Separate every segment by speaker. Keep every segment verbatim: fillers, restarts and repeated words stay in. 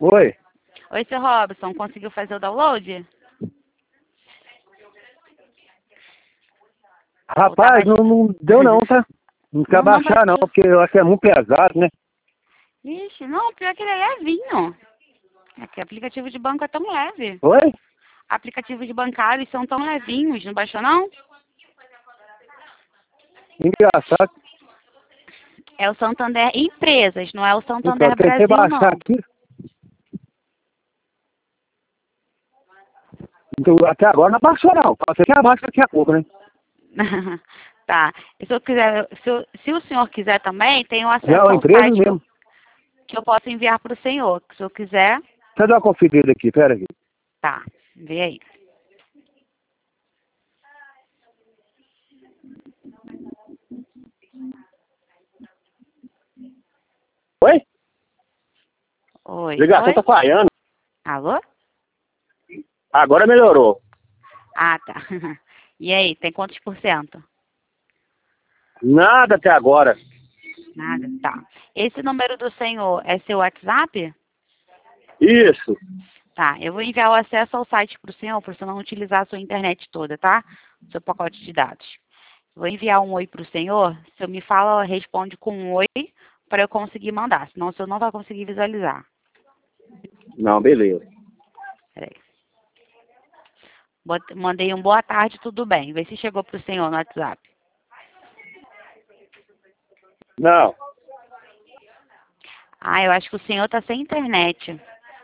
Speaker 1: Oi.
Speaker 2: Oi, seu Robson, conseguiu fazer o download?
Speaker 1: Rapaz, não, não deu não, tá? Não quer
Speaker 2: Não, não
Speaker 1: baixar não,
Speaker 2: baixou.
Speaker 1: porque eu acho que é muito pesado, né?
Speaker 2: Ixi, não, pior que ele é levinho. É que aplicativo de banco é tão leve.
Speaker 1: Oi?
Speaker 2: Aplicativos de bancários são tão levinhos, não baixou não?
Speaker 1: Engraçado.
Speaker 2: É o Santander Empresas, não é o
Speaker 1: Então,
Speaker 2: Santander
Speaker 1: eu tentei
Speaker 2: Brasil,
Speaker 1: baixar
Speaker 2: não.
Speaker 1: aqui. Então, até agora não baixou não. Você que abaixa daqui a pouco, né?
Speaker 2: Tá. E se, eu quiser, se, eu- se o senhor quiser também, tem o
Speaker 1: Já é
Speaker 2: acesso
Speaker 1: uma
Speaker 2: ao
Speaker 1: empresa
Speaker 2: site que eu,
Speaker 1: mesmo.
Speaker 2: que eu posso enviar para o senhor. Se eu quiser,
Speaker 1: Deixa eu dar uma conferida aqui, pera aqui.
Speaker 2: tá. Vê aí.
Speaker 1: Oi?
Speaker 2: Oi.
Speaker 1: Ligação
Speaker 2: Oi?
Speaker 1: tá falhando.
Speaker 2: Alô?
Speaker 1: Agora melhorou.
Speaker 2: Ah, tá. E aí, tem quantos por cento?
Speaker 1: Nada até agora.
Speaker 2: Nada, tá. Esse número do senhor é seu WhatsApp?
Speaker 1: Isso.
Speaker 2: Tá, eu vou enviar o acesso ao site para o senhor, para o senhor não utilizar a sua internet toda, tá? O seu pacote de dados. Vou enviar um oi para o senhor. Se o senhor me fala, responde com um oi para eu conseguir mandar, senão o senhor não vai conseguir visualizar.
Speaker 1: Não, beleza.
Speaker 2: Peraí. Bot- Mandei um boa tarde, tudo bem. Vê se chegou para o senhor no WhatsApp.
Speaker 1: Não.
Speaker 2: Ah, eu acho que o senhor está sem internet.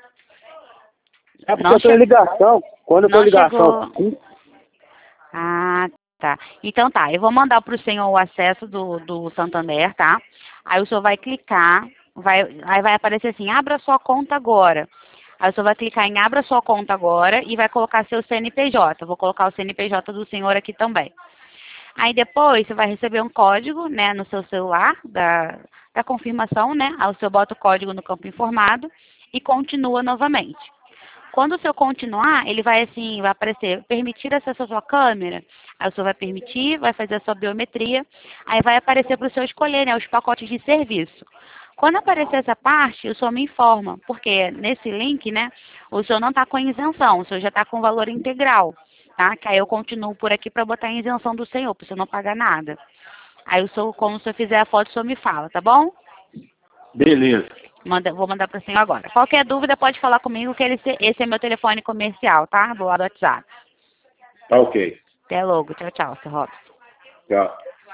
Speaker 1: É porque
Speaker 2: Não,
Speaker 1: eu tô em
Speaker 2: che
Speaker 1: ligação. Quando eu tô em
Speaker 2: não
Speaker 1: ligação,
Speaker 2: chegou. Ah, tá. Então tá, eu vou mandar para o senhor o acesso do, do Santander, tá? Aí o senhor vai clicar, vai, aí vai aparecer assim, abra sua conta agora. Aí o senhor vai clicar em abra sua conta agora e vai colocar seu C N P J. Vou colocar o C N P J do senhor aqui também. Aí depois você vai receber um código, né, no seu celular da, da confirmação, né? Aí o senhor bota o código no campo informado e continua novamente. Quando o senhor continuar, ele vai assim, vai aparecer, permitir acesso à sua câmera. Aí o senhor vai permitir, vai fazer a sua biometria, aí vai aparecer para o senhor escolher, né, os pacotes de serviço. Quando aparecer essa parte, o senhor me informa, porque nesse link, né, o senhor não está com isenção, o senhor já está com valor integral, tá? Que aí eu continuo por aqui para botar a isenção do senhor, para o senhor não pagar nada. Aí o senhor, quando o senhor fizer a foto, o senhor me fala, tá bom?
Speaker 1: beleza.
Speaker 2: Manda, vou mandar para o senhor agora. Qualquer dúvida pode falar comigo, que ele, esse é meu telefone comercial, tá? Do lado do WhatsApp.
Speaker 1: Tá ok.
Speaker 2: Até logo. Tchau, tchau, seu Robson.
Speaker 1: Tchau.